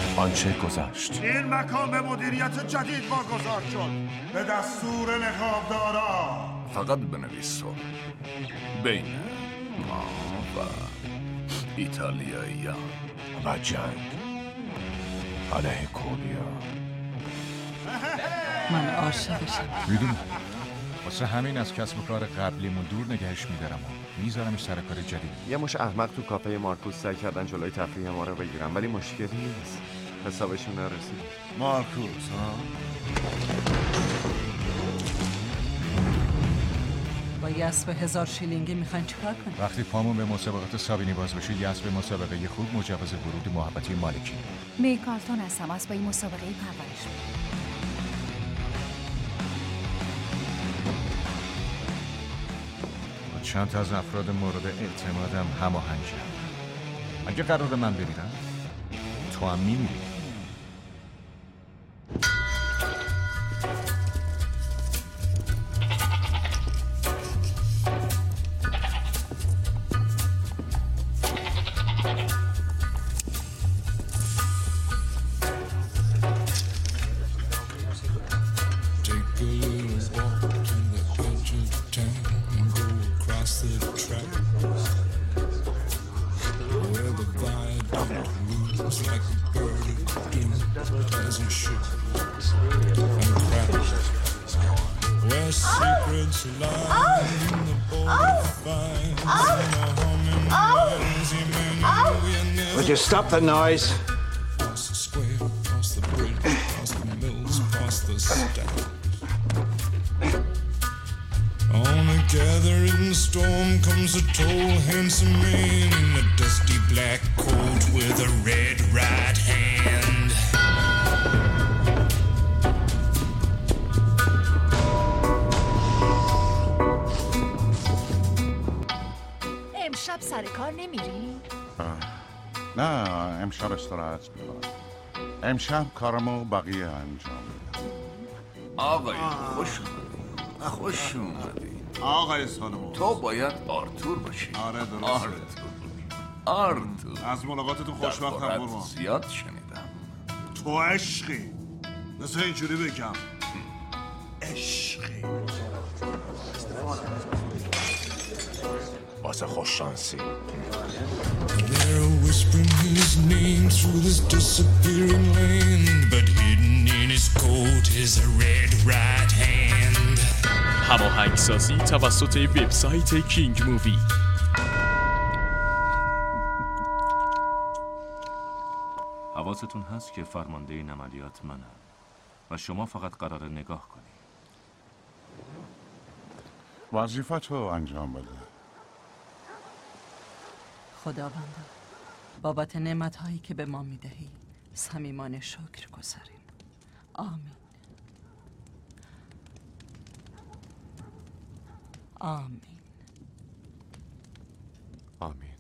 آنچه گذشت. این مکان به مدیریت جدید واگذار شد به دستور نقابدارا. فقط بنویس تو بین ما و ایتالیایی‌ها و جنگ علیه کولیا. من عاشقشم. میدونم واسه همین از کسب کار قبلیمون دور نگهش میدارم و میذارمش سر کار جدید. یه مش احمق تو کافه مارکوس سعی کردن جلوی تفریح ما رو بگیرن، ولی مشکلی نیست، حسابشون نرسید. مارکوس ها؟ با یسب 1000 شیلینگی میخواین چیکار کنید؟ وقتی پامون به مسابقات سابینی باز بشه، یسب مسابقه خوب مجوز ورود محبتی مالکی. میکارتون هستم، از با این مسابقه پرورش. چند تا از افراد مورد اعتمادم هماهنگم. اگه قرار من بمیرم تو هم میمیری. Would you stop the noise? On a gathering storm comes a tall, handsome man in a dusty black coat with a red right hand. امشب سر کار نمیری؟ نه، امشب استراحت میکنم. امشب کارمو بقیه انجام میدم. آقای خوش اومدی. آقای سالمون تو باید آرتور باشی. آره درسته. آرتور از ملاقاتتون خوشبختم قربان. زیاد شنیدم تو عشقی. مثل اینجوری بگم عشقی. واسه خوش شانسی. They're whispering his name through this disappearing land, but hidden in his coat is a red right hand. هماهنگسازی توسط وبسایت کینگ مووی. حواستون هست که فرمانده این عملیات منم و شما فقط قراره نگاه کنی. وظیفتو انجام بده. خداوندا بابت نعمت‌هایی که به ما میدهی صمیمانه شکر گذاریم. آمین. آمین. آمین.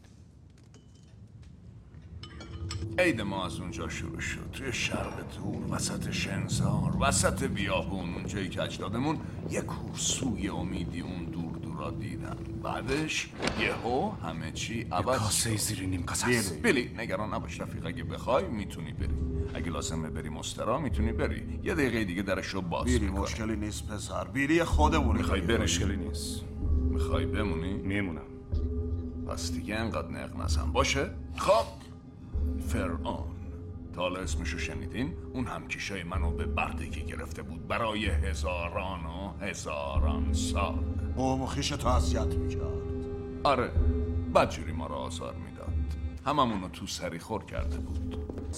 عید ما از اونجا شروع شد، توی شرق دور، وسط شنزار، وسط بیابون، اونجایی که اجدادمون یک کورسوی امیدی اون دور دورا دیدن. بعدش یهو همه چی عوض شد. کاسه زیر نیم قصص. بیلی نگران نباش رفیق، اگه بخوای میتونی بری، اگه لازمه بری مسترا میتونی بری، یه دقیقه دیگه درشو باز بیری میکنم. مشکلی نیست پسر، بیری خودمونه. میخوای بری؟ مشکلی نیست. میخوای بمونی؟ میمونم. پس دیگه انقدر نق نزن باشه؟ خب فرعون، تا حالا اسمشو شنیدین؟ اون همکیشای منو به بردگی گرفته بود برای هزاران و هزاران سال. قوم و خویش تو اذیت میکرد. آره، بدجوری ما رو آزار میداد. هممونو تو سری خور کرده بود.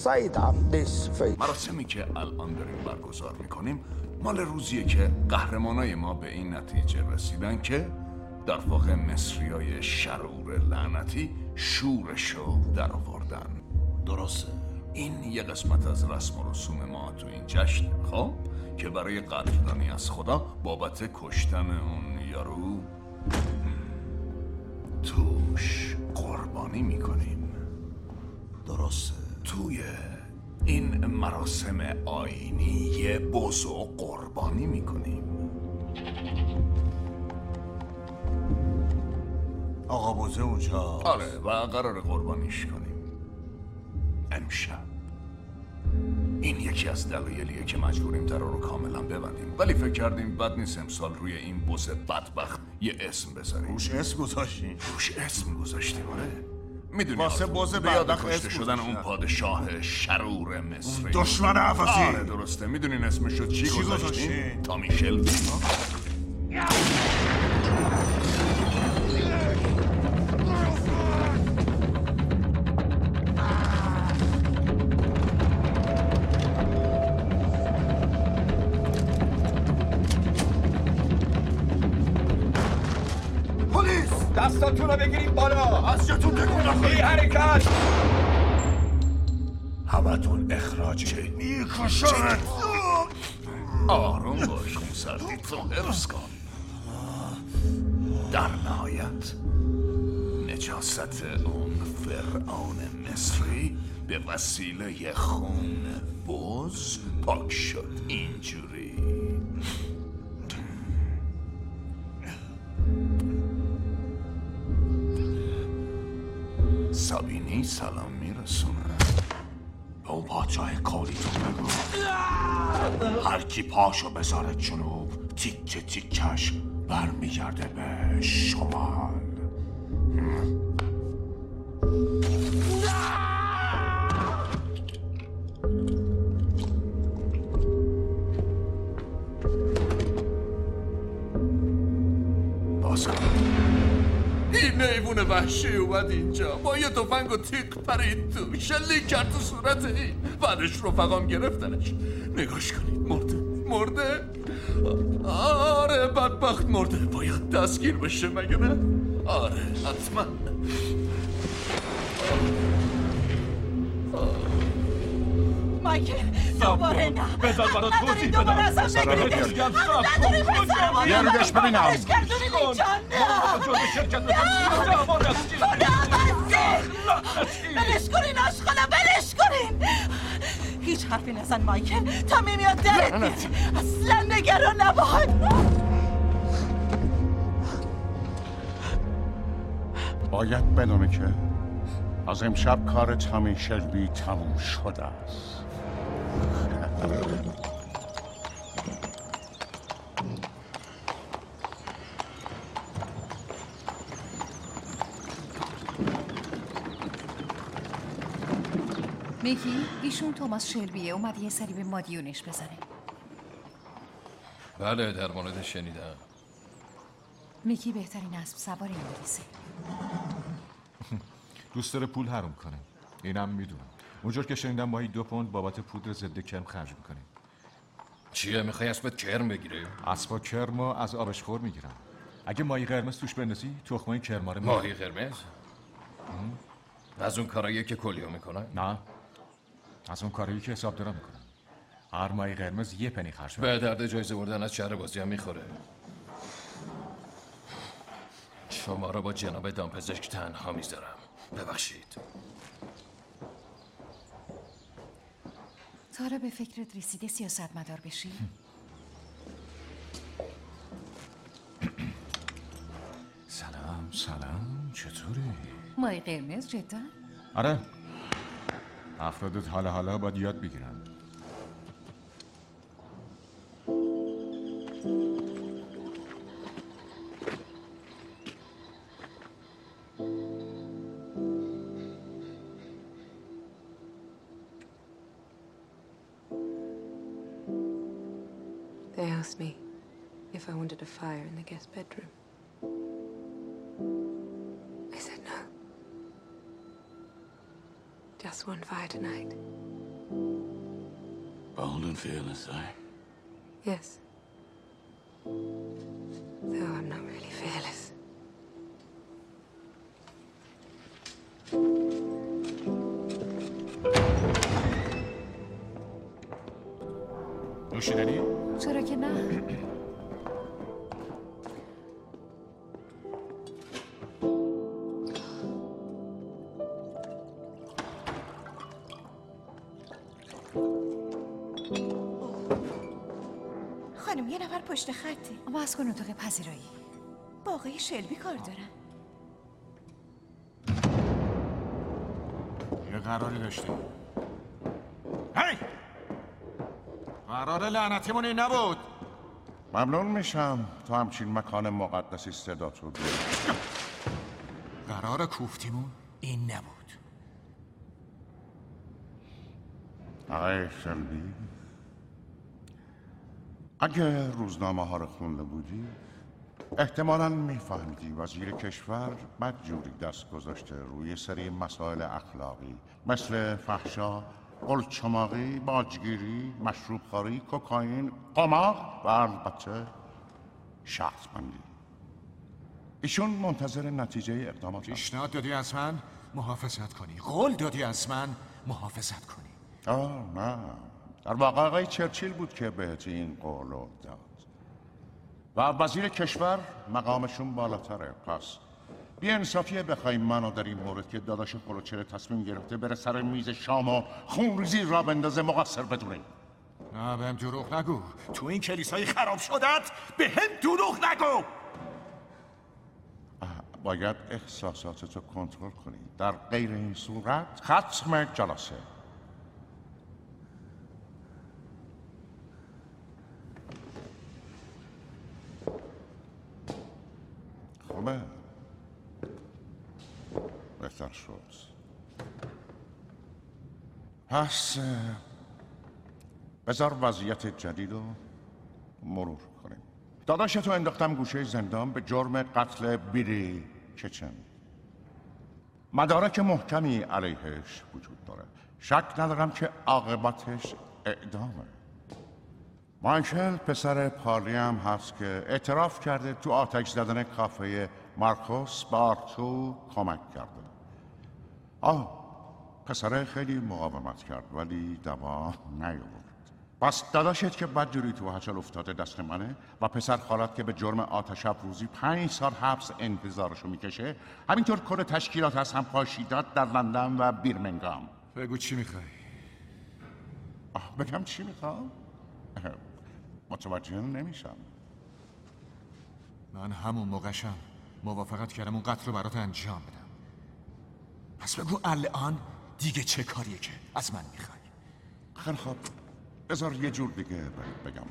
مراسمی که الان داریم برگزار میکنیم مال روزیه که قهرمانای ما به این نتیجه رسیدن که در واقع مصریای شرور لعنتی شورشو در آوردن. درسته. این یه قسمت از رسم و رسوم ما تو این جشن، خب که برای قدردانی از خدا بابت کشتن اون یارو توش قربانی میکنیم. درسته. توی این مراسم آیینی یه بزو قربانی میکنیم. آقا بزه اونجا. آره و قرار قربانیش کنیم امشب. این یکی از دلایلیه که مجبوریم در رو کاملا ببندیم، ولی فکر کردیم بد نیست امسال روی این بز بدبخت یه اسم بذاریم. روش اسم گذاشتیم؟ روش اسم گذاشتیم، آره. میدونی واسه بز بدبخت کشته شدن اون پادشاه شرور مصری، دشمن عفاسی. آره درسته. میدونین اسمش رو چی گذاشتیم؟ تامی شلبی. دستاتون رو بگیریم بالا، از جاتون تکون نخورید. بی حرکت. همتون اخراجه. میکشمت. آروم باش خونسردی، تو حفظ کن. در نهایت نجاست اون فرعون مصری به وسیله خون بز پاک شد. اینجوری سابینی سلام میرسونه. به اون پادشاه کالیتون بگو هر کی پاشو بذاره جنوب تیکه تیکش برمیگرده به شمال. باز کن. این میوون وحشی اومد اینجا با یه تفنگ و تیغ پرید تو، شلیک کرد تو صورت این. بعدش رفقام گرفتنش. نگاش کنید، مرده. آره بدبخت مرده. باید دستگیر بشه مگه نه؟ آره حتما. مایکل دوباره نه. بذار برات توضیح بدم. دوباره ازم نگیرید. نداری بذار. یه رو بهش ببینم. برش کردونی اینجا. بلش کنین آشقالا، بلش کنین. هیچ حرفی نزن مایکل تا میمیاد درت بیاد. اصلا نگران نباش. باید بدونه که از امشب کار تامی شلبی تموم شده است. میکی، ایشون توماس شلبیه، اومد یه سری به مادیونش بزنه. بله در مورد شنیدم. میکی بهترین اسب سوار انگلیسه. دوست داره پول حروم کنه. اینم میدونم. اونجور که شنیدم ماهی 2 پوند بابت پودر ضد کرم خرج میکنه. چیه میخوای اسبت کرم بگیره؟ اسبا کرمو از آبشخور میگیرن. اگه ماهی قرمز توش بندازی تخمای کرماره ماهی قرمز؟ از اون کارایی که کلیو میکنن؟ نه، از اون کارایی که حساب دارم میکنن. هر ماهی قرمز 1 پنی خرج میکنه. به درد جایزه بردن از شهر بازی هم میخوره. شما رو با جناب دامپزشک تنها میذارم. ببخشید. تارا به فکرت رسیده سیاستمدار بشی؟ سلام چطوری؟ ماهی قرمز جدا؟ آره، افرادت حالا باید یاد بگیرن. They asked me if I wanted a fire in the guest bedroom. I said no. Just one fire tonight. Bold and fearless, eh? Yes. Though I'm not really fearless. نوشیدنی؟ چرا که نه؟ خانم یه نفر پشت خطه. باز کن اتاق پذیرایی. با آقای شلبی کار دارن. یه قراری داشتیم. هی! قرار لعنتیمون این نبود. ممنون میشم تو همچین مکان مقدسی صدات رو بیاری. قرار کوفتیمون این نبود. آقای شلبی، اگه روزنامه ها رو خونده بودی احتمالاً میفهمیدی وزیر کشور بدجوری دست گذاشته روی سری مسائل اخلاقی مثل فحشا، قلچماقی، باجگیری، مشروبخواری، کوکائین، قمار و البته شرطبندی. ایشون منتظر نتیجه اقدامات پیشنهاد دادی از من محافظت کنی، قول دادی از من محافظت کنی. نه، در واقع آقای چرچیل بود که بهت این قول رو داد و وزیر کشور مقامشون بالاتره. پس بی انصافیه بخوایم منو در این مورد که داداش خلوچره تصمیم گرفته بره سر میز شام و خونریزی را بندازه مقصر بدونیم. نه بهم دروغ نگو. تو این کلیسای خراب شدت به هم دروغ نگو. باید احساساتتو کنترل کنی. در غیر این صورت ختم جلسه. خوبه، بهتر شد. پس بذار وضعیت جدید رو مرور کنیم. داداشتو انداختم گوشه زندان به جرم قتل بیلی کچن. مدارک محکمی علیهش وجود داره. شک ندارم که عاقبتش اعدامه. مایکل پسر پارلی هم هست که اعتراف کرده تو آتش زدن کافه مارکوس به آرتو کمک کرده. پسره خیلی مقاومت کرد ولی دوا نیاورد. پس داداشت که بدجوری تو هچل افتاده دست منه و پسر خالت که به جرم آتش افروزی 5 سال حبس انتظارشو میکشه. همینطور کل تشکیلات از هم پاشیدات در لندن و بیرمنگام. بگو چی میخوای؟ بگم چی میخوام؟ متوجه نمیشم. من همون موقعشم موافقت کردم اون قتل رو برات انجام بدم. پس بگو الان دیگه چه کاریه که از من میخوای؟ خیلی خوب، بذار یه جور دیگه بگم.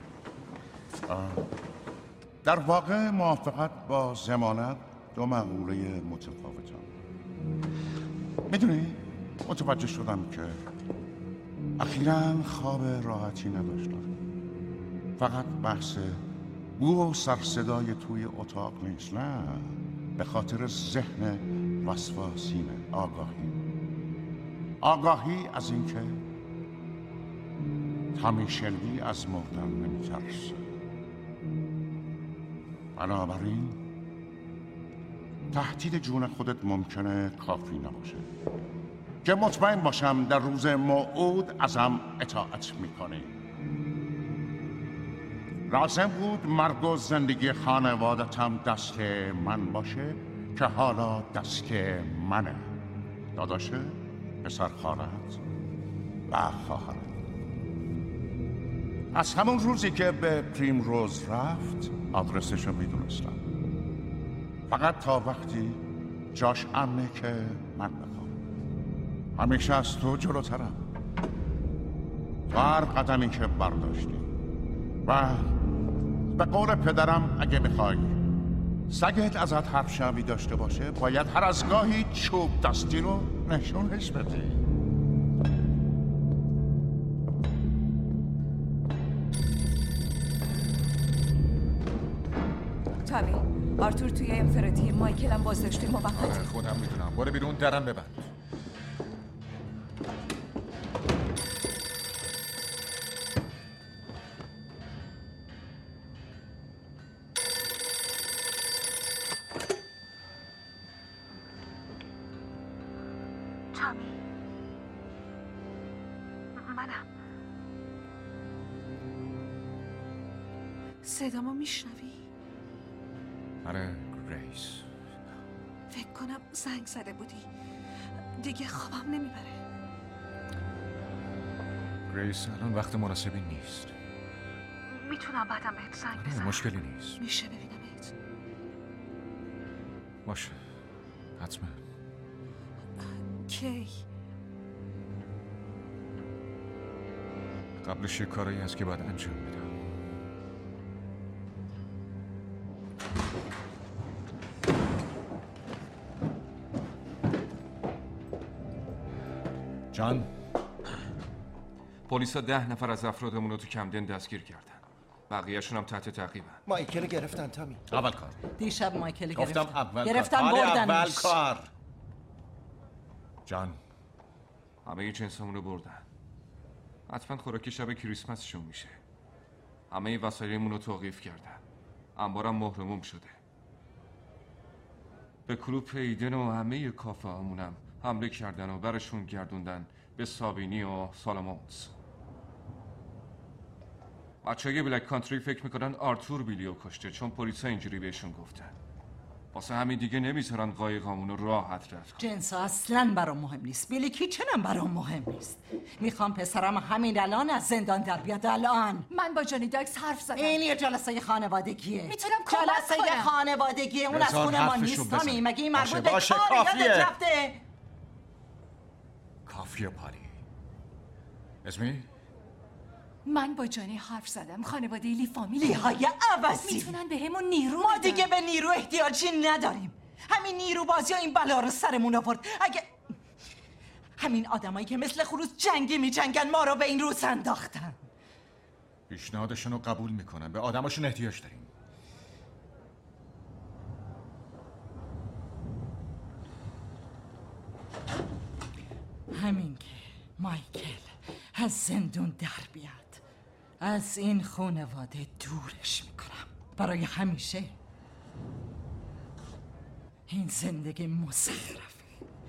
در واقع موافقت با ضمانت دو مقوله متفاوتن. میدونی متوجه شدم که اخیراً خواب راحتی نداشتم. فقط بحث بو و سرصدای توی اتاق نیست، نه، به خاطر ذهن وسواسینه. آگاهی از اینکه تامی شلبی از مردن نمیترسه. بنابراین تهدید جون خودت ممکنه کافی نباشه که مطمئن باشم در روز موعود ازم اطاعت میکنی. لازم بود مرگ و زندگی خانوادتم دست من باشه که حالا دست منه. داداشه، پسر خالت و خواهرت. از همون روزی که به پریم روز رفت آدرسشو میدونستم. فقط تا وقتی جاش امنه که من بخوام. همیشه از تو جلوترم. تو هر قدمی که برداشتی و به قول پدرم اگه میخوای سگت ازت حرف شنوی داشته باشه باید هر از گاهی چوب دستی رو نشونش بدی. تامی، آرتور توی انفرادی، مایکل هم بازداشته موقت. خودم میدونم. برو بیرون، درم ببند. صدامو میشنوی؟ آره گریس. فکر کنم زنگ زده بودی. دیگه خوابم نمیبره. گریس الان وقت مناسبی نیست. میتونم بعدم بهت زنگ بزنم. مشکلی نیست. میشه ببینمت؟ باشه، حتما. کی؟ قبلش یه کارایی هست که باید انجام بدم. جان، پلیسا 10 نفر از افرادمون رو تو کمدن دستگیر کردن. بقیه‌شون هم تحت تعقیبن. مایکل گرفتن تامی. اول کار. دیشب مایکل گفتم گرفتن. اول گرفتن کار. بردنش. اول کار. جان، همه جنسمون رو بردن. حتما خوراکی شب کریسمسشون میشه. همه وسایلمون رو توقیف کردن. انبارم مهرموم شده. به کلوب ایدن و همه کافه همونم حمله کردن و برشون گردوندن به سابینی و سالامونز. بچه‌های بلک کانتری فکر میکنن آرتور بیلیو کشته چون پلیسا اینجوری بهشون گفتن. واسه همین دیگه نمیذارن قایقامون رو راحت رد کنن. جنس اصلاً برام مهم نیست. بیلی کیچنم برام مهم نیست. میخوام پسرم همین الان از زندان در بیاد الان. من با جانی داکس حرف زدم. این یه جلسه خانوادگیه. میتونم کمک کنم. جلسه خانوادگیه. اون از خونه ما نیست تامی. مگه این مربوط به باشه کار کافیه. یادت رفته؟ کافیه پالی. اسمی؟ من با جانی حرف زدم. خانواده لی فامیلی های عوضی میتونن به همون نیرو ما بدن. دیگه به نیرو احتیاجی نداریم. همین نیرو بازی ها این بلا رو سرمون آورد. اگه همین آدمایی که مثل خروس جنگی میجنگن ما رو به این روز انداختن. پیشنهادشون رو قبول میکنن. به آدماشون احتیاج داریم. همین که مایکل از زندون در بیاد، از این خانواده دورش میکنم برای همیشه. این زندگی مزخرفه.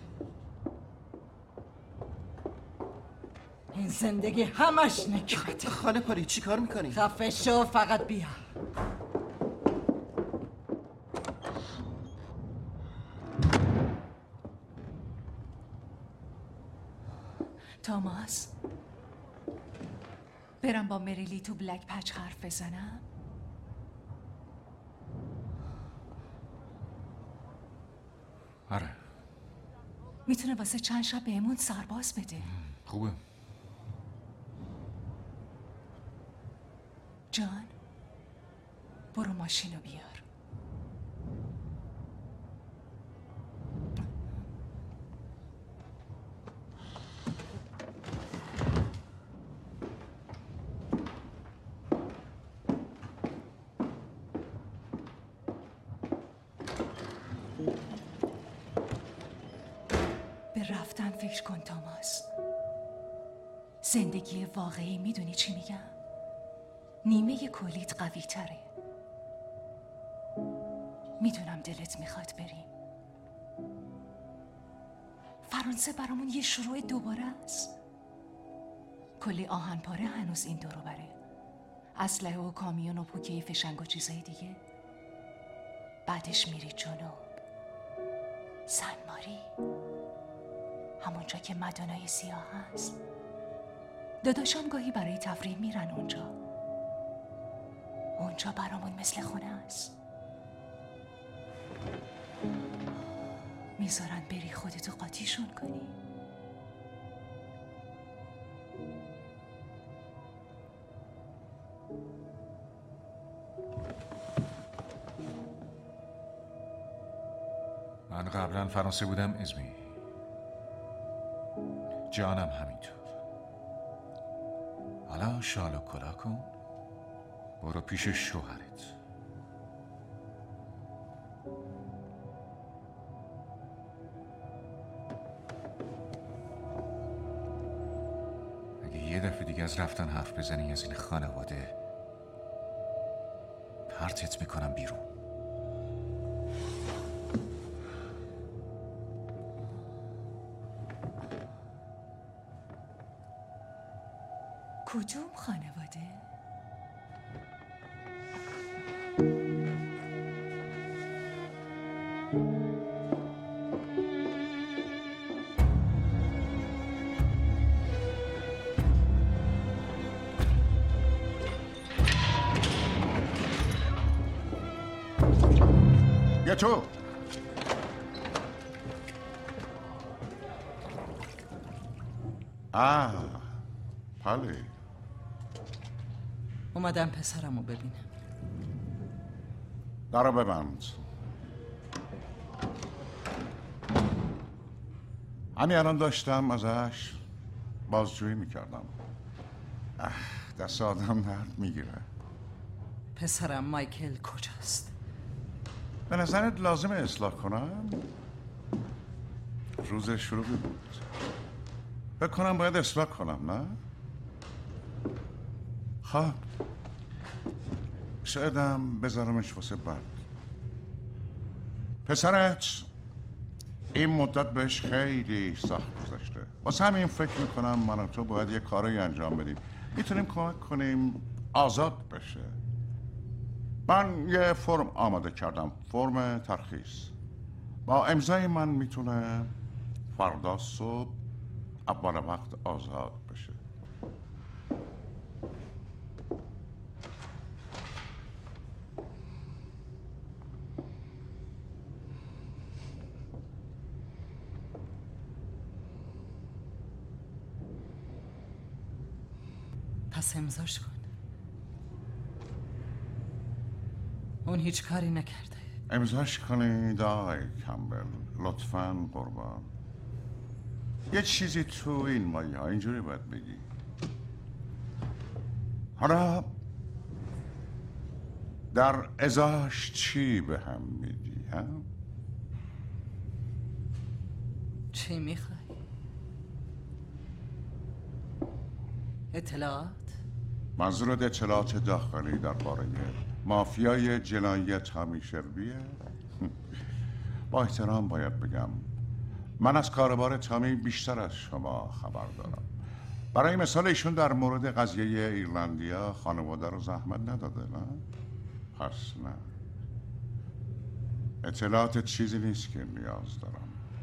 این زندگی همش نکبته. خاله پاری چی کار میکنی؟ خفه شو، فقط بیا. تاماس، برم با مریلی تو بلک پچ حرف بزنم؟ آره. میتونه واسه چند شب بهمون سرباز بده. خوبه. جان، برو ماشینو بیار. به رفتن فکر کن تاماس. زندگی واقعی میدونی چی میگم؟ نیمه کلیت قوی تره. میدونم دلت میخواد بریم. فرانسه برامون یه شروع دوباره است. کلی آهن پاره هنوز این دورو بره. اسلحه و کامیون و پوکه فشنگ و چیزای دیگه. بعدش میری جنوب، سن ماری، همونجا که مدونای سیاه هست. داداشم گاهی برای تفریح میرن اونجا. اونجا برامون مثل خونه است. میذارن بری خودتو قاطیشون کنی. من قبلا فرانسه بودم ازمی. جانم همینطور. حالا شال و کلا کن، برو پیش شوهرت. اگه یه دفعه دیگه از رفتن حرف بزنی از این خانواده، پرتت میکنم بیرون. کدوم خانواده؟ بیا تو. پالی اومدم پسرمو ببینم. درو ببند. همین الان داشتم ازش بازجویی میکردم. دست آدم درد میگیره. پسرم مایکل کجاست؟ به نظرت لازمه اصلاح کنم؟ روز شروعی بود. فکر کنم باید اصلاح کنم، نه؟ خب شایدم بذارمش واسه بعد. پسرت این مدت بهش خیلی سخت گذشته. واسه همین فکر میکنم من و تو باید یه کاری انجام بدیم. میتونیم کمک کنیم آزاد بشه. من یه فرم آماده کردم، فرم ترخیص. با امضای من میتونه فردا صبح اول وقت آزاد بشه. پس امضاش کن. اون هیچ کاری نکرده. امضاش کنید آقای کمبل، لطفاً قربان. یه چیزی تو این مایه ها اینجوری باید بگی. حالا در ازاش چی به هم میدی ها؟ چی میخوای؟ اطلاعات؟ منظورت اطلاعات داخلی درباره مافیای جنایی تامی شلبیه؟ با احترام باید بگم من از کاربار تامی بیشتر از شما خبر دارم. برای مثال ایشون در مورد قضیه ایرلندیا خانواده رو زحمت نداده، نه؟ پس نه. اطلاعات چیزی نیست که نیاز دارم.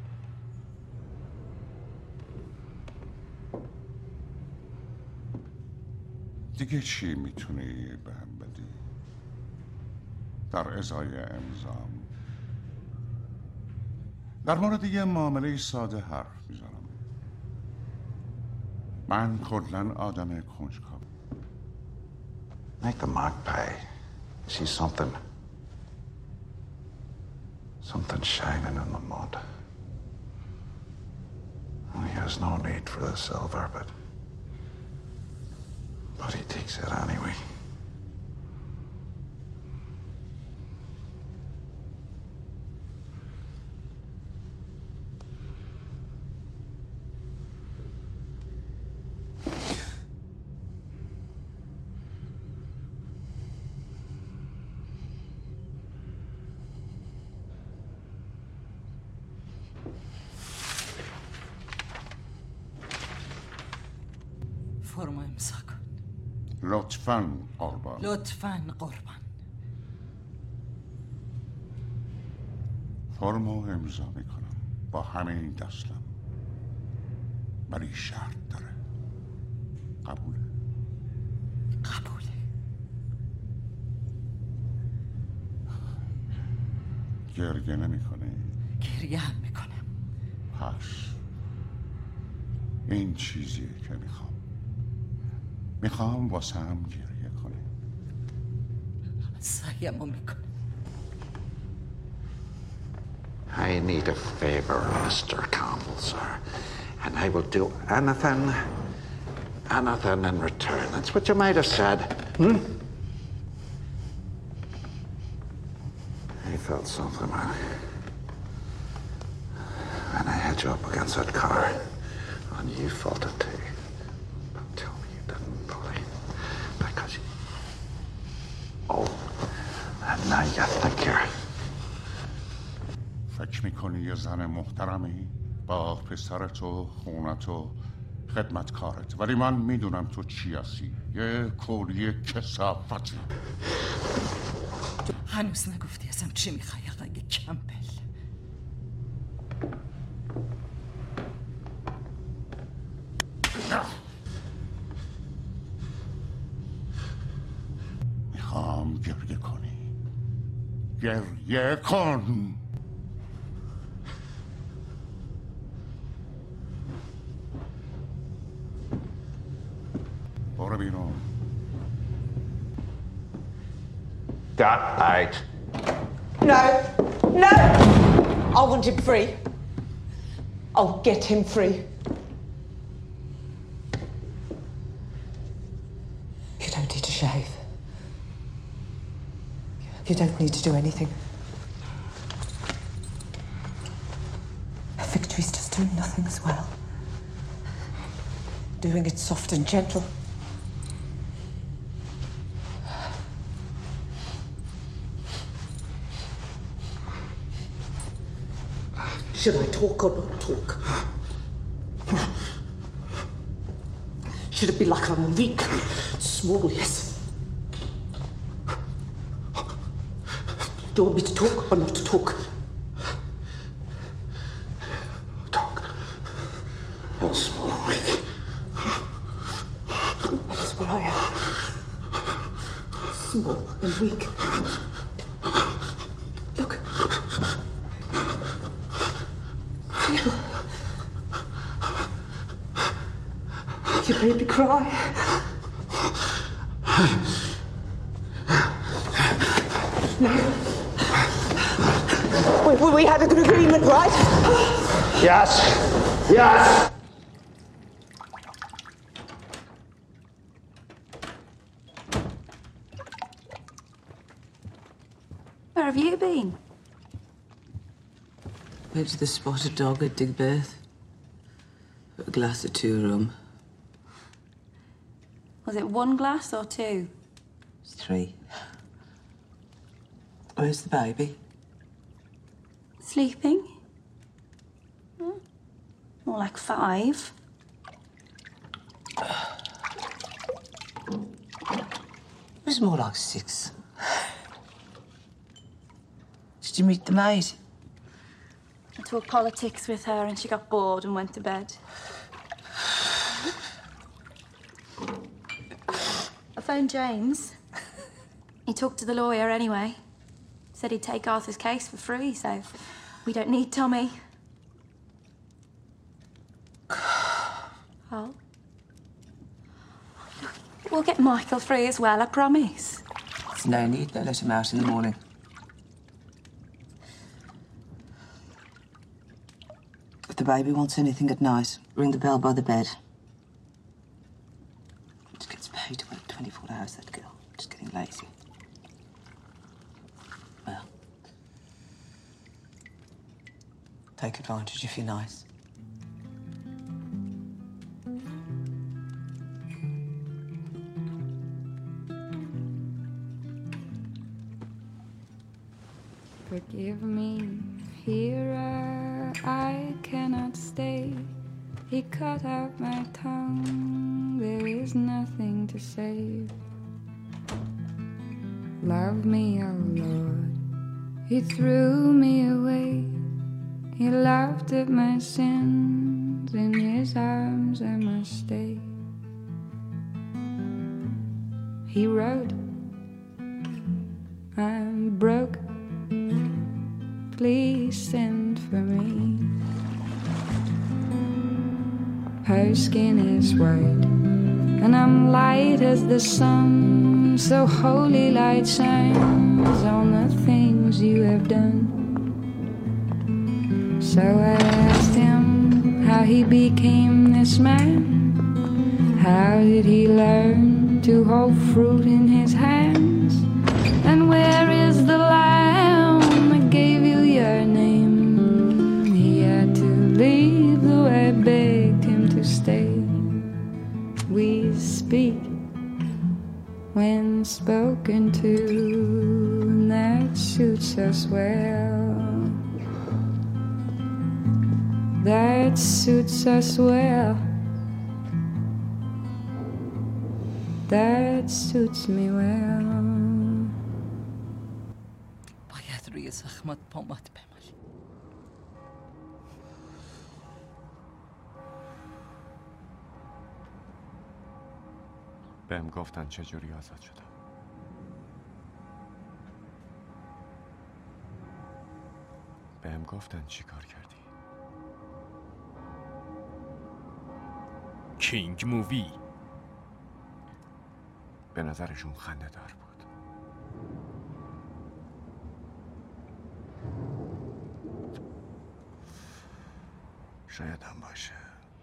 دیگه چی میتونی بهم بدی؟ در ازای امضام در مورد یه معامله ساده حرف میزنم. من کلاً آدم کنجکاو. Make the mark pay. See something shining in the mud. He has no need for the silver, but he takes it anyway. فرمو امضا کن. لطفاً قربان. لطفاً قربان. فرمو امضا میکنم با همین دستم، ولی شرط داره. قبوله؟ قبوله. گریه نمیکنی؟ گریه هم میکنم. پس این چیزیه که میخوام واسه هم گریه کنی. سعیمو میکنم. I need a favor, Mr. Campbell, sir. And I will do anything in return. That's what you might have said. I felt something when I had you up against that car. And you felt it too. Don't tell me you didn't, Polly. Because you... Oh, and now you think you're... فکر میکنی یه زن محترمی با پسرت و خونت و خدمتکارت، ولی من میدونم تو چی هستی. یه کولی کثافتی. هنوز نگفتی ازم چی میخوای آقای کمبل؟ میخوام گریه کنی. گریه کن. برو بیرون. That right. No! No! I want him free. I'll get him free. You don't need to shave. You don't need to do anything. Victory's just doing nothing as well. Doing it soft and gentle. Should I talk or not talk? Should it be like I'm weak, small, yes? Do you want me to talk or not to talk? You're small, weak. That's what I am. Small and weak. Look. Feel. You made me cry. No. We had a good agreement, right? Yes. Yes. Where have you been? Went to the Spotted Dog at Digbeth. For a glass of two rum. Was it one glass or two? It's 3. Where's the baby? Sleeping? More like 5. It was more like 6. Did you meet the maid? I talked politics with her and she got bored and went to bed. I phoned James. He talked to the lawyer anyway. Said he'd take Arthur's case for free, so we don't need Tommy. Oh. We'll get Michael free as well, I promise. There's no need. They'll let him out in the morning. If the baby wants anything at night, ring the bell by the bed. She gets paid to work 24 hours, that girl. Just getting lazy. Well. Take advantage if you're nice. Forgive me, here I cannot stay. He cut out my tongue, there is nothing to say. Love me, oh Lord, he threw me away. He laughed at my sins, in his arms I must stay. He wrote, I'm broke, please send for me. Her skin is white, and I'm light as the sun. So holy light shines on the things you have done. So I asked him how he became this man. How did he learn to hold fruit in his hands? And where is the lamb that gave you your name? He had to leave, though I begged him to stay. We speak when spoken to, and that suits us well. That suits us well. That suits me well. باید روی زخمات پماد بمالی. بهم گفتن چجوری آزاد شدم. بهم گفتن چی کار کردی. کینگ مووی. به نظرشون خنده دار بود. شاید هم باشه.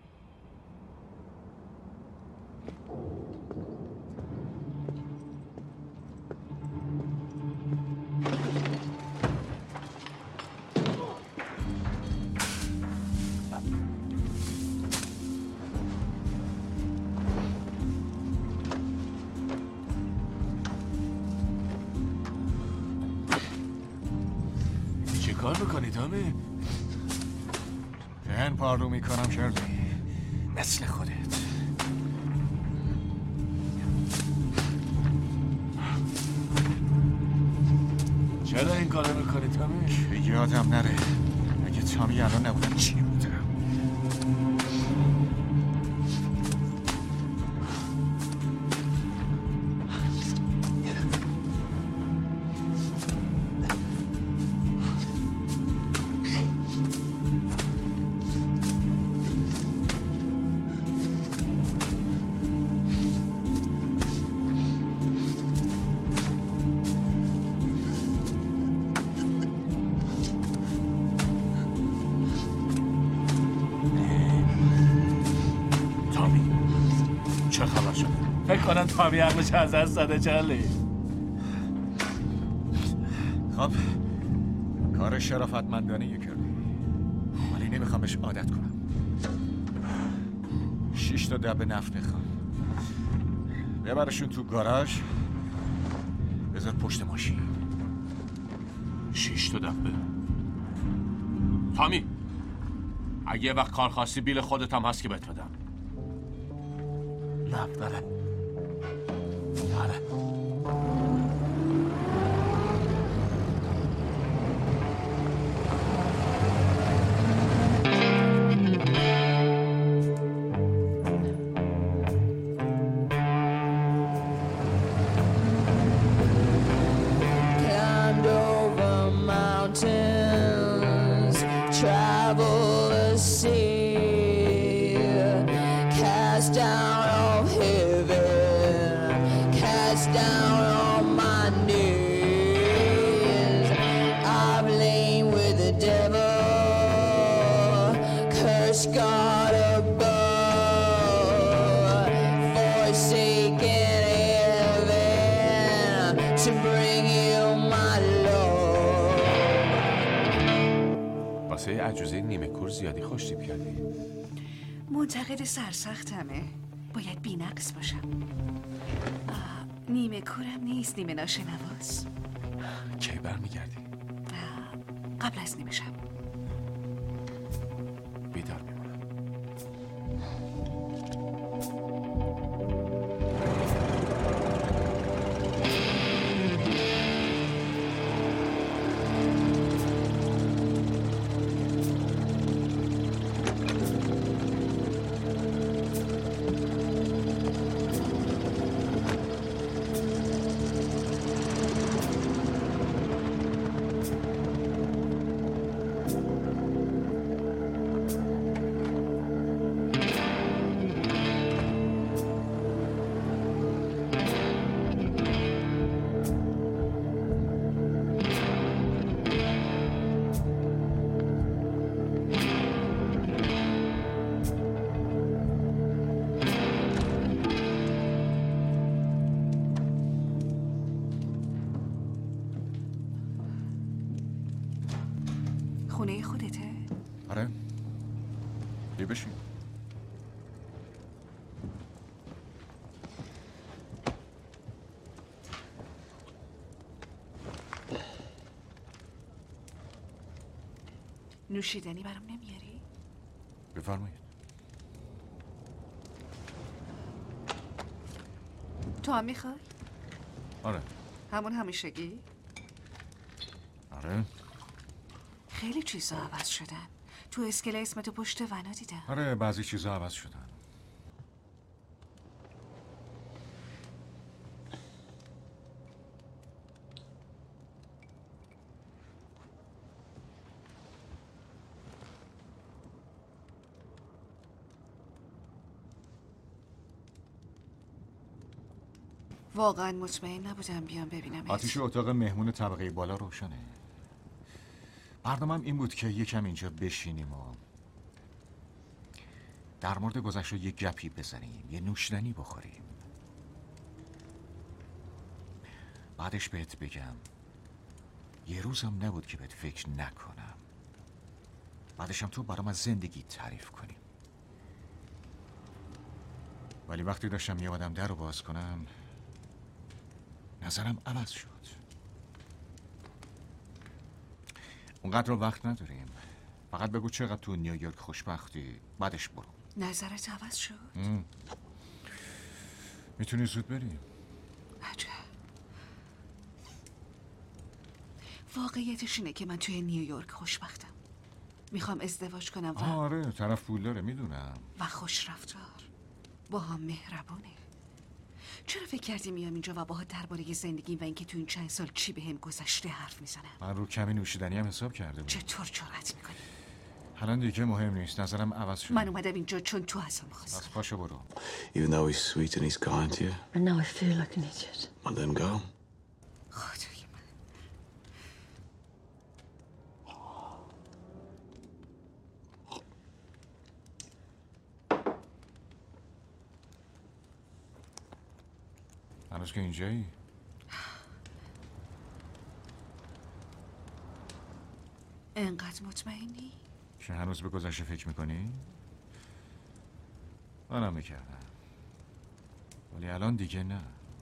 چه کار میکنی تامی؟ پن پارو میکنم شرلی، مثل خودت. چرا این کارو میکنی تامی؟ که یادم نره اگه تامی الان نبودم چی بودم. فکر کنم تامی عقلش از دست زده چرلی. خب کار شرافتمندانه یه کردی، ولی نمیخوام بهش عادت کنم. 6 تا دبه نفت میخوام، ببرشون تو گاراژ، بذار پشت ماشین. 6 تا دبه؟ تامی اگه یه وقت کار خواستی بیل خودت هم هست که بهت بدم. نفت داره. واسه عجوزه نیمه کور زیادی خوشتیپ کردی. منتقد سرسختمه، باید بی‌نقص باشم. نیمه کورم نیست، نیمه ناشنواست. کی برمیگردی؟ قبل از نیمه شب. بیدار میمونم. خونه خودته؟ آره، بیا بشین. نوشیدنی برام نمیاری؟ بفرمایید. تو هم میخوای؟ آره. همون همیشگی؟ آره. خیلی چیزا عوض شدن. تو اسکله اسمتو پشت ونا دیدم. آره، بعضی چیزا عوض شدن. واقعا مطمئن نبودم بیام ببینم. آتیش اتاق مهمون طبقه بالا روشنه. برنامه‌ام این بود که یکم اینجا بشینیم و در مورد گذشته یه گپی بزنیم، یه نوشیدنی بخوریم. بعدش بهت بگم یه روزم نبود که بهت فکر نکنم. بعدشم تو برام از زندگی تعریف کنیم. ولی وقتی داشتم میامدم در رو باز کنم نظرم عوض شد. اونقدر رو وقت نداریم. فقط بگو چقدر تو نیویورک خوشبختی، بعدش برو. نظرت عوض شد؟ میتونی زود بریم. عجب. واقعیتش اینه که من توی نیویورک خوشبختم. میخوام ازدواج کنم و آره طرف پول داره میدونم و خوش رفتار، با هم مهربونه. چرا فکر کردی میام اینجا و باها درباره زندگی و اینکه تو این چند سال چی بهم گذشته حرف میزنم؟ من رو کمی نوشیدنی هم حساب کرده بودم. چطور جرأت میکنی؟ الان دیگه مهم نیست، نظرم عوض شد. من اومدم اینجا چون تو ازم خواستی. از پاشو برو. Even though he's sweet and he's kind to you? And now I feel like an idiot. Well, then go. خدای من. هنوز که اینجایی؟ انقدر مطمئنی؟ که هنوز به گذشته فکر میکنی؟ منم میکردم ولی الان دیگه نه.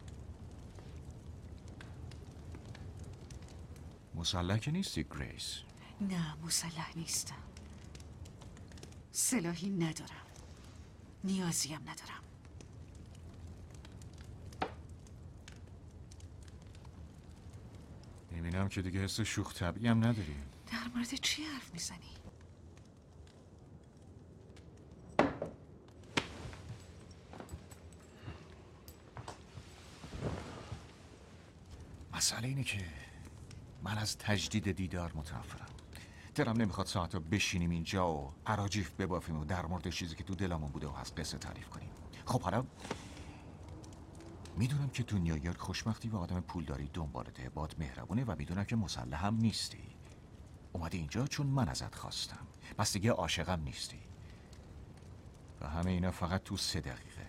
مسلح که نیستی گریس؟ نه مسلح نیستم. سلاحی ندارم، نیازیم ندارم. میبینم که دیگه حس شوخ طبعی هم نداری. در مورد چی حرف میزنی؟ مسئله اینه که من از تجدید دیدار متنفرم. دلم نمیخواد ساعتا بشینیم اینجا و اراجیف ببافیم و در مورد چیزی که تو دلمون بوده و از قصه تعریف کنیم. خب حالا میدونم که تو نیویورک خوشبختی و آدم پولداری دنبالته، باد مهربونه و میدونم که مسلح هم نیستی. اومدی اینجا چون من ازت خواستم، بس دیگه عاشقم نیستی. و همه اینا فقط تو 3 دقیقه.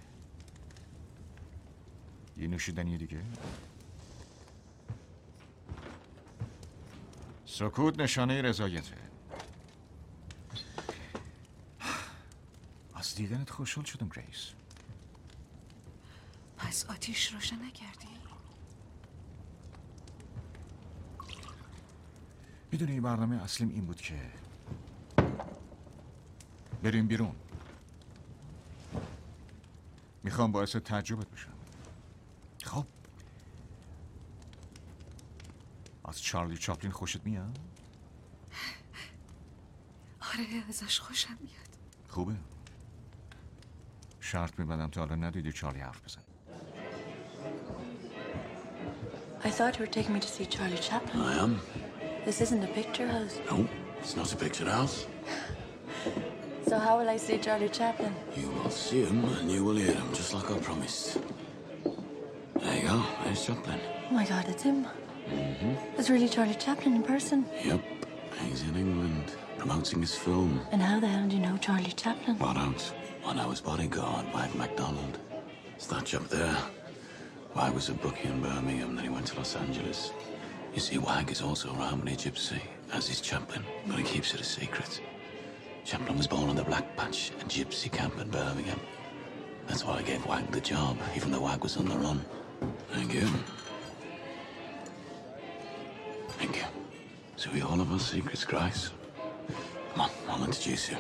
یه نوشیدنی دیگه؟ سکوت نشانه رضایته. از دیدنت خوشحال شدم گریس. پس آتیش روشن نکردی؟ میدونی برنامه اصلیم این بود که بریم بیرون. میخوام باعث تعجبت بشم. خب از چارلی چاپلین خوشت میاد؟ آره ازش خوشم میاد. خوبه. شرط میبندم تا حالا ندیدی چارلی حرف بزن. I thought you were taking me to see Charlie Chaplin. I am. This isn't a picture house. No, it's not a picture house. So how will I see Charlie Chaplin? You will see him and you will hear him, just like I promised. There you go, there's Chaplin. Oh my God, it's him. It's really Charlie Chaplin in person. Yep, he's in England, promoting his film. And how the hell do you know Charlie Chaplin? What else? I know his bodyguard, Wag MacDonald. It's that chap there. Wag was a bookie in Birmingham, then he went to Los Angeles. You see, Wag is also a Romany gypsy, as is Chaplin, but he keeps it a secret. Chaplin was born in the Black Patch, a gypsy camp in Birmingham. That's why I gave Wag the job, even though Wag was on the run. Thank you. Thank you. So we all have our secrets, Grace. Come on, I'll introduce you.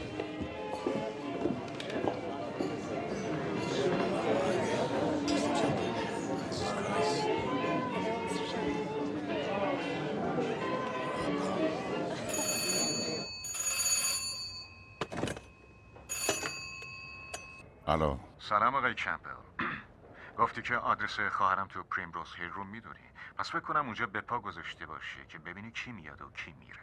الو. سلام آقای کمپل. گفتی که آدرس خواهرم تو پریمروز هیل رو میدونی، پس فکر کنم اونجا به پا گذاشته باشی که ببینی کی میاد و کی میره.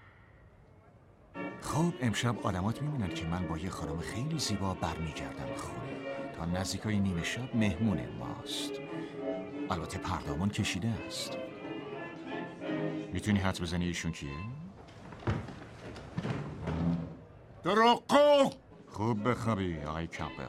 خب امشب آدمات میبینن که من با یه خانم خیلی زیبا برمیگردم خونه. تا نزدیکای نیمه شب مهمون ماست. البته پردامون کشیده است. میتونی حدس بزنی ایشون کیه؟ دروغگو. خوب بخوابی آقای کمپبل.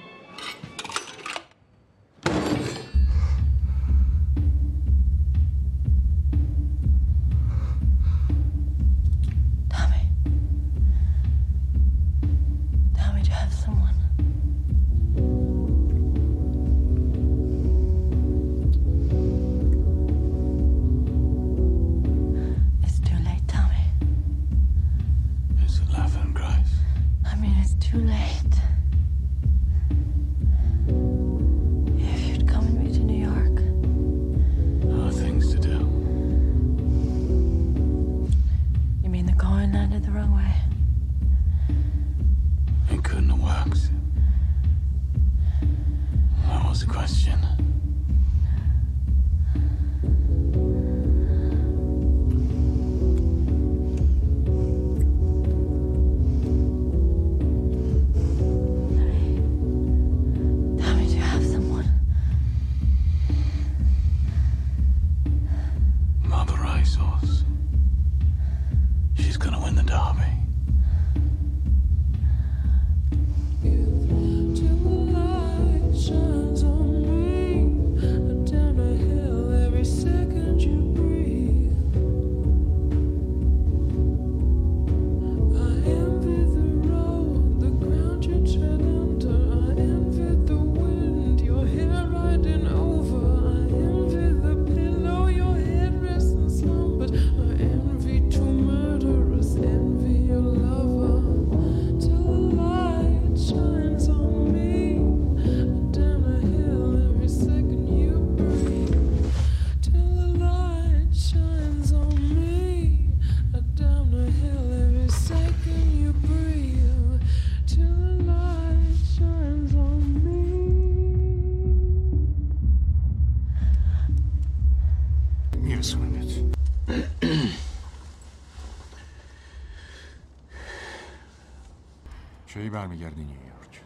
کی برمیگردی نیویورک؟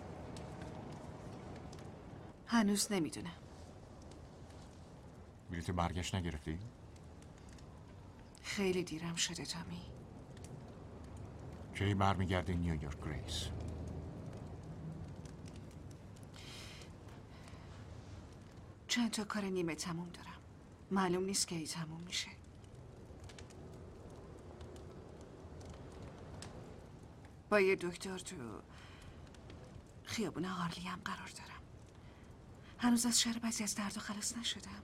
هنوز نمیدونم. بلیط برگشت نگرفتی؟ خیلی دیرم شده تامی. کی برمیگردی نیویورک گریس؟ چند تا کار نیمه تموم دارم. معلوم نیست که ای تموم میشه. با یه دکتر تو خیابون هارلی هم قرار دارم. هنوز از شر بعضی از درد خلاص نشدم.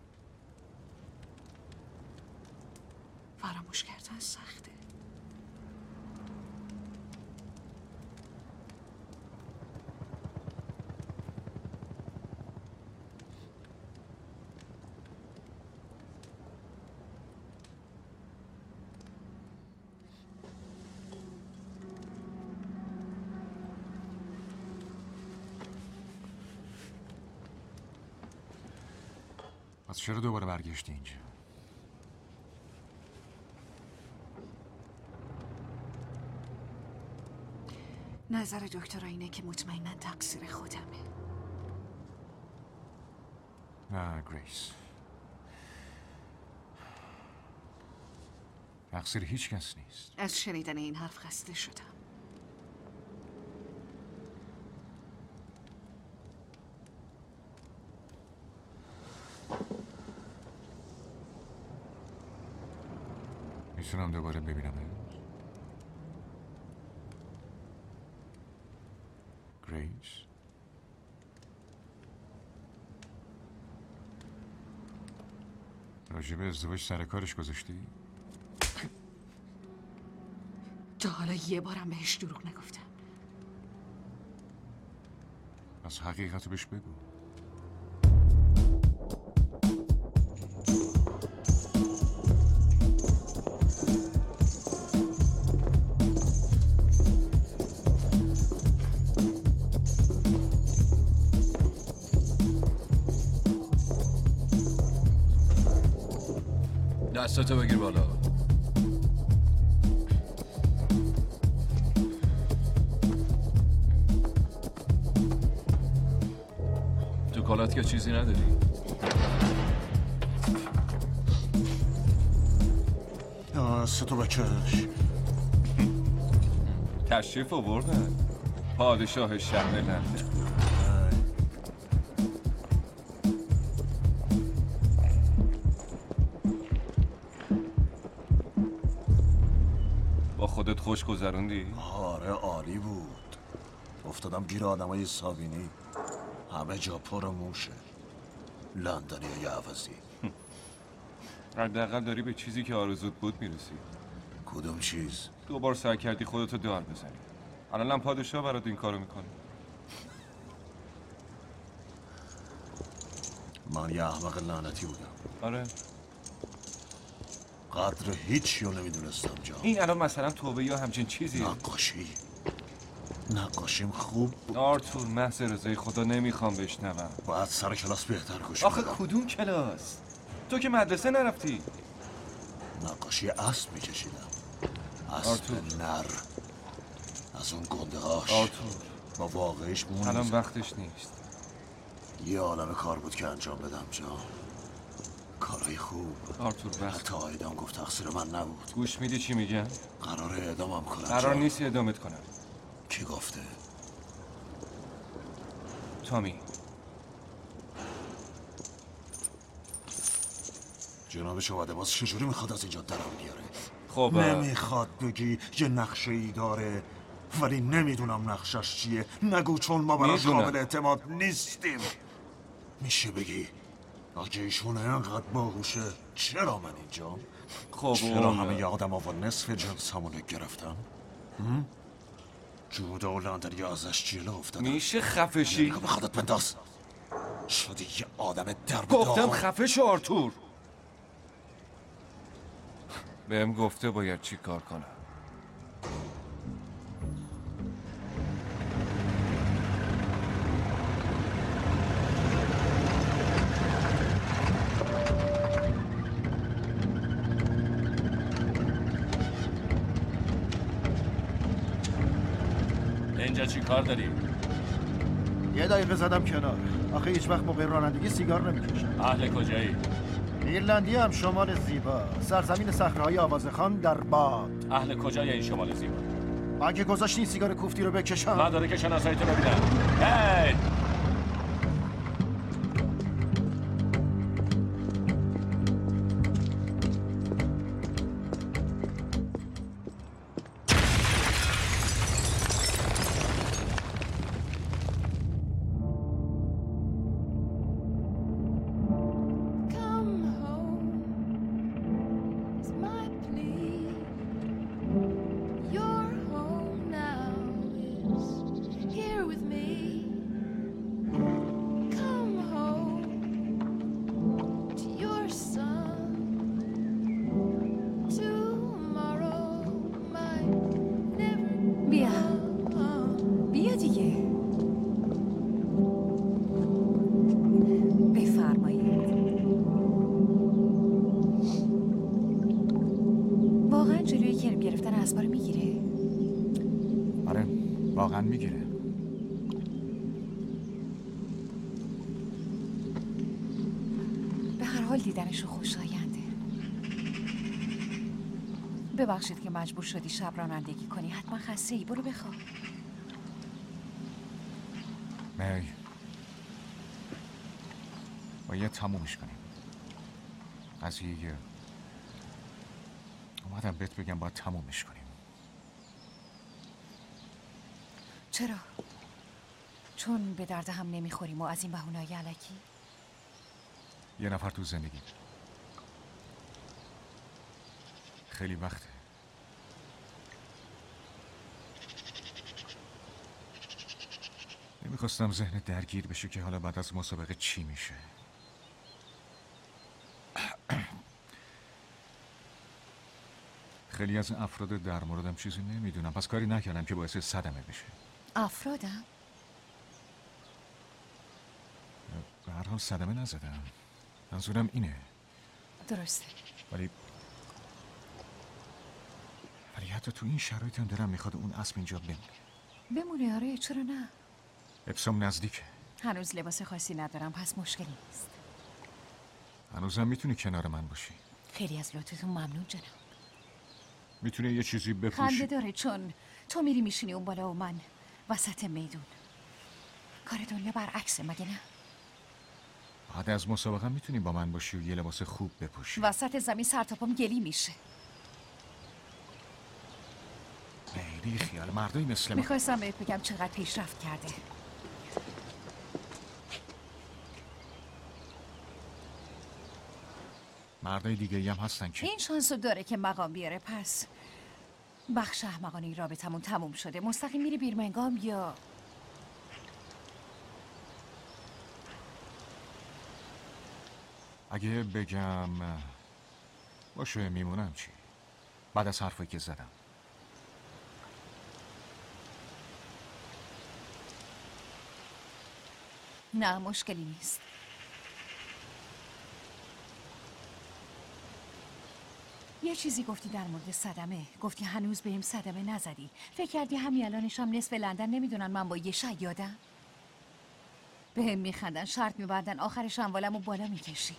فراموش کردن سخته. از چرا دوباره برگشتی اینجا؟ نظر دکتر اینه که مطمئناً تقصیر خودمه. نه گریس، تقصیر هیچ کس نیست. از شنیدن این حرف خسته شدم. میتونم دوباره ببینم گریس؟ راجب ازدواج سر کارش گذاشتی؟ تا حالا یه بارم بهش دروغ نگفتم. از حقیقتو بهش بگو. دستاتو بگیر بالا. تو کالات که چیزی نداری؟ سه تا بچهش تشریف آوردن. پادشاه شهر لندن. با خودت خوش گذروندی؟ آره عالی بود. افتادم گیر آدمای سابینی، همه جا پر موشه. لندنی های عوضی. حداقل داری به چیزی که آرزوت بود میرسی. کدوم چیز؟ 2 بار سعی کردی خودتو دار بزنی. الانم پادشاه برات این کارو میکنه. من یه احمق لعنتی بودم. آره. قدر هیچی رو نمیدونستم جان. این الان مثلا توبه یا همچین چیزی؟ نقاشیم خوب بود. آرتور، محض رضای خدا نمیخوام بشنوم. باید سر کلاس بهتر گوش آخه بدم. کدوم کلاس؟ تو که مدرسه نرفتی. نقاشی اسب میکشیدم. اسب نر. از اون گنده هاش. آرتور، با واقعیش مون الان میزن. وقتش نیست. یه عالم کار بود که انجام بدم جان. کارهای خوب. آرتور وقت. حتی آیدام گفت تقصیر من نبود. گوش میدی چی میگن؟ قراره اعدامم کنم. قرار نیست اعدامت کنم. کی گفته؟ تامی. جناب شواده باز چجوری میخواد از اینجا درم بیاره؟ خب نمیخواد بگی یه نقشه ای داره ولی نمیدونم نقشش چیه. نگو چون ما براش قابل اعتماد نیستیم. میشه بگی اگه ایشون اینقدر باهوشه چرا من اینجا؟ خب چرا همه آدم ها و نصف جنس همونه گرفتن؟ جودا و لندنی ازش جلو افتادن. میشه خفشی؟ نگو به خودت بنداز. شدی یه آدم درب گفتم خفه شو آرتور. بهم گفته باید چی کار کنم. اینجا چی کار داری؟ یه دقیقه زدم کنار. آخه هیچ وقت موقع رانندگی سیگار نمیکشم. اهل کجایی؟ ایرلندی هم، شمال زیبا، سرزمین صخره‌های آوازخوان در باد. اهل کجای این شمال زیبا؟ من که گذاشتی سیگار کوفتی رو بکشم. مدارک شناساییتو ببینم. هی! بیا دیگه. بفرمایید. واقعا جلوی کرم گرفتن اسبا رو میگیره؟ آره واقعا میگیره. به هر حال دیدنشو خوشاینده. ببخشید که مجبور شدی شب رانندگی کنی. حتما خسته ای. برو بخواب. می باید تمومش کنیم. قضیه اومدم بهت بگم باید تمومش کنیم. چرا؟ چون به درد هم نمیخوریم و از این بهونه‌های الکی؟ یه نفر تو زندگی خیلی وقته نمیخواستم ذهن درگیر بشه که حالا بعد از مسابقه چی میشه. خیلی از افراد در موردم چیزی نمیدونم، پس کاری نکردم که باعث صدمه بشه. افرادم؟ به هر حال صدمه نزدم، منظورم اینه. درسته. ولی حتی تو این شرایط هم دارم میخواد اون اسب اینجا بمونه. آره چرا نه؟ اپسام نزدیکه. هنوز لباس خاصی ندارم پس مشکلی نیست. هنوزم میتونی کنار من باشی. خیلی از لطفتون ممنون جناب. میتونی یه چیزی بپوشی. خنده داره چون تو میری میشینی اون بالا و من وسط میدون. کار دنیا برعکسه مگه نه؟ بعد از مسابقه میتونی با من باشی و یه لباس خوب بپوشی. وسط زمین سر تا پام گلی میشه. میری خیال مردایی مثل من. میخواستم بهت بگم چقدر پیشرفت کرده. مردای دیگه هم هستن که این شانسو داره که مقام بیاره. پس بخش احمقانه این رابطمون تموم شده. مستقیم میری بیرمنگام یا اگه بگم باشه میمونم چی؟ بعد از حرفایی که زدم. نه مشکلی نیست. یه چیزی گفتی در مورد صدمه. گفتی هنوز بهم صدمه نزدی. فکر کردی همین الانشم نصف لندن نمیدونن من با یه شیادم؟ بهم میخندن، شرط میبردن، آخرش اموالمو بالا میکشی.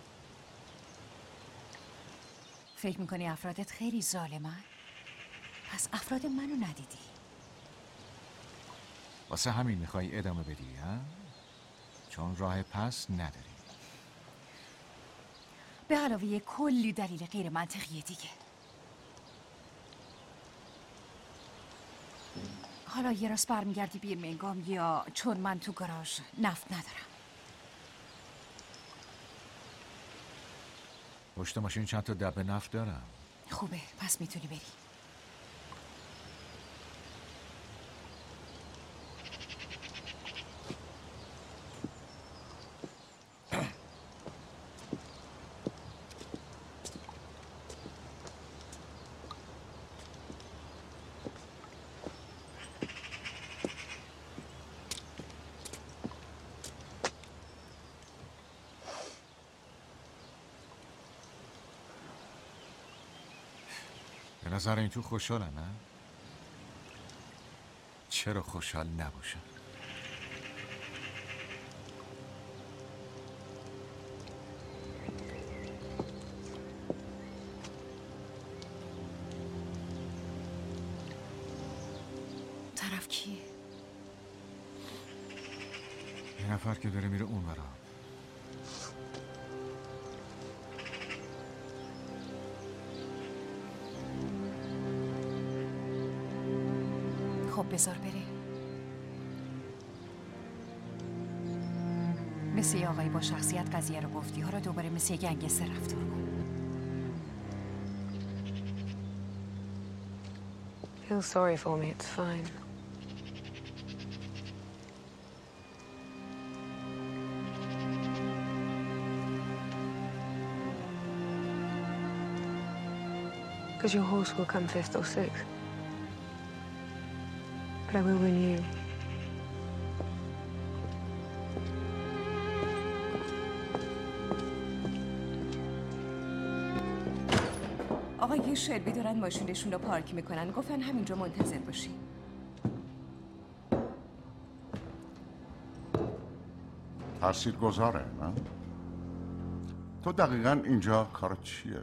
فکر میکنی افرادت خیلی ظالمن؟ پس افراد منو ندیدی. واسه همین میخوای ادامه بدی ها؟ چون راه پس نداری. به علاوه یه کلی دلیل غیر منطقی دیگه. حالا یه راست برمیگردی بیرمنگام یا چون من تو گاراژ نفت ندارم؟ پشت ماشین چند تا دبه نفت دارم. خوبه، پس میتونی بری. به نظر این تو خوشحالم نه؟ چرا خوشحال نباشم؟ طرف کیه؟ یه نفر که داره میره اون ورا. خب بذار بره. مثل یه آقایی با شخصیت قضیه رو گفتی، حالا دوباره مثل یه گنگستر رفتار کن. Feel sorry for me, it's fine. Because your horse will come fifth or sixth. But I will win you. آقای شلبی دارن ماشینشون رو پارک میکنن. گفتن همینجا منتظر باشی. تاثیرگذاره نه؟ تو دقیقاً اینجا کارت چیه؟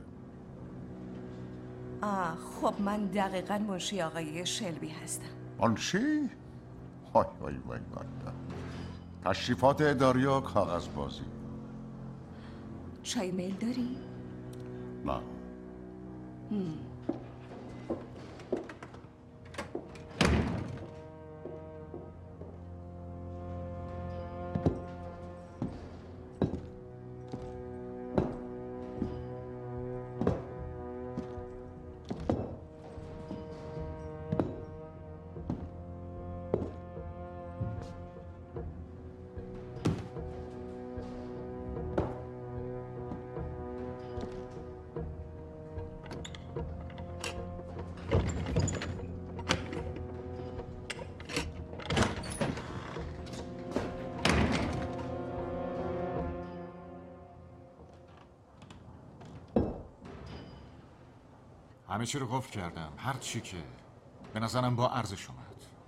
خب من دقیقاً منشی آقای شلبی هستم. منشی؟ وای وای وای وای. تشریفات اداری و کاغذبازی. چای میل داری؟ نه. همه چی رو قفل کردم. هر چی که به نظرم با ارزش اومد.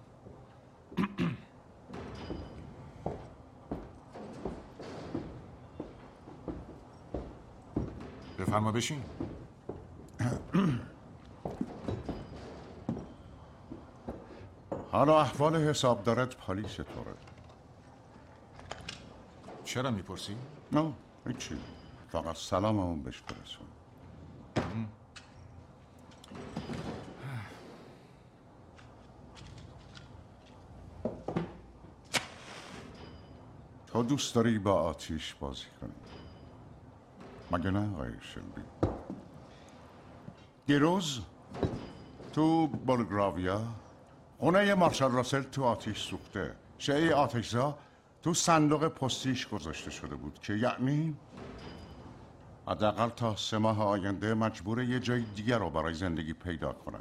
بفرما بشین. حالا احوال حسابدارت پالیس طوره. چرا میپرسی؟ نه هیچی، فقط سلاممو بهش برسون. تو دوست داری با آتیش بازی کنی مگه نه آقای شلبی؟ دیروز تو بولگراویا خونه مارشال راسل تو آتیش سوخته. شیء آتشزا تو صندوق پستیش گذاشته شده بود که یعنی حداقل تا 3 ماه آینده مجبوره یه جای دیگر رو برای زندگی پیدا کنه.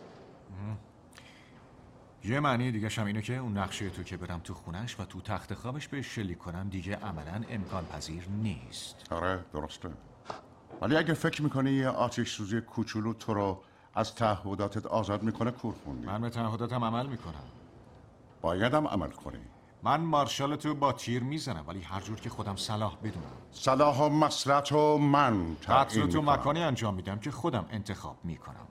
یه معنی دیگه هم اینه که اون نقشه تو که برم تو خونش و تو تخت خوابش بهش شلیک کنم دیگه عملاً امکان پذیر نیست. آره درسته، ولی اگه فکر میکنی یه آتش سوزی کوچولو تو رو از تعهداتت آزاد میکنه کور خوندی. من به تعهداتم عمل میکنم. بایدم عمل کنی. من مارشال تو با تیر میزنم ولی هر جور که خودم صلاح بدونم. صلاح و مسلحت و من قتل تو مکانی انجام میدم که خودم انتخاب میکنم.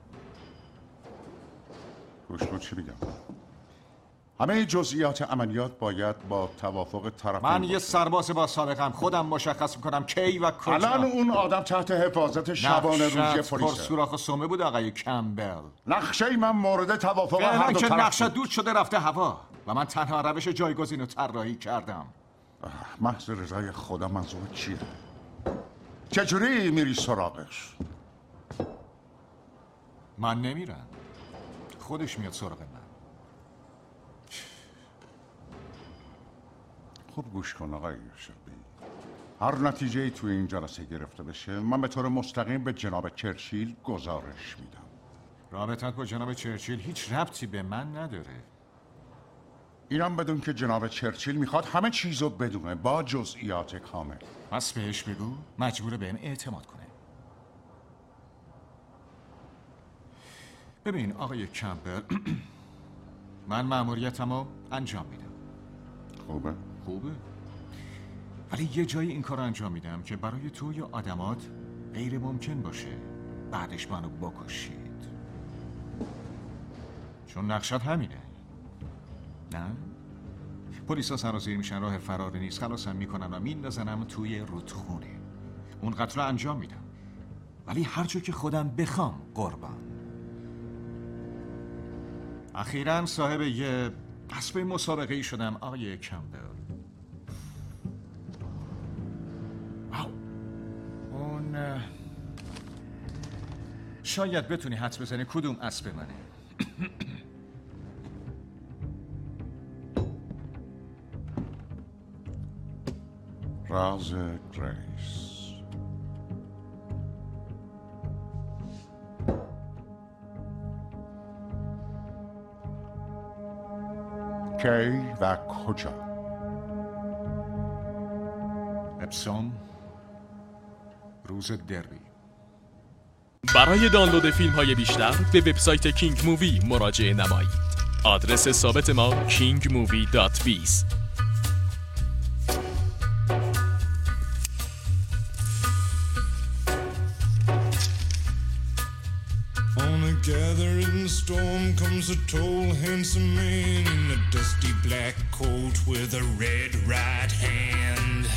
گوش کن چی میگم. همه جزئیات عملیات باید با توافق طرفین. من یه سرباز با سابقم، خودم مشخص میکنم کی و کجا. الان اون آدم تحت حفاظت شبانه روزی پلیسه. سوراخ و سومه بود آقای کمبل. نقشه من مورد توافق هر فعلا دو که طرف نقشه دود شده رفته هوا و من تنها روش جایگزین رو طراحی کردم. محض رضای خدا منظور چیه؟ چجوری میری سراغش؟ من نمیرم، خودش میاد سراغ من. خوب گوش کن آقای شلبی. هر نتیجه‌ای تو این جلسه گرفته بشه من به طور مستقیم به جناب چرچیل گزارش میدم. رابطت با جناب چرچیل هیچ ربطی به من نداره. اینم بدون که جناب چرچیل میخواد همه چیزو بدونه با جزئیات کامل. پس بهش بگو مجبوره بهم اعتماد کنه. ببین آقای کمبل، من مأموریتمو انجام میدم. خوبه؟ خوبه، ولی یه جایی این کار انجام میدم که برای تو یا آدمات غیر ممکن باشه بعدش منو بکشید. چون نقشت همینه. نه؟ پلیسا سرازیر میشن، راه فرار نیست، خلاصم میکنن و میندازنم توی رودخونه. اون قتل رو انجام میدم، ولی هر جا که خودم بخوام قربان. اخیراً صاحب یه اسب مسابقه‌ای شدم آقای کمبل. اون شاید بتونی حدس بزنی کدوم اسب منه. راز گریس. کی و کجا؟ اپسوم، روز دربی. برای دانلود فیلم های بیشتر به وبسایت کینگ مووی مراجعه نمایید. آدرس ثابت ما kingmovie.biz. On a gathering storm comes a tall, handsome man in a dusty black coat with a red right hand.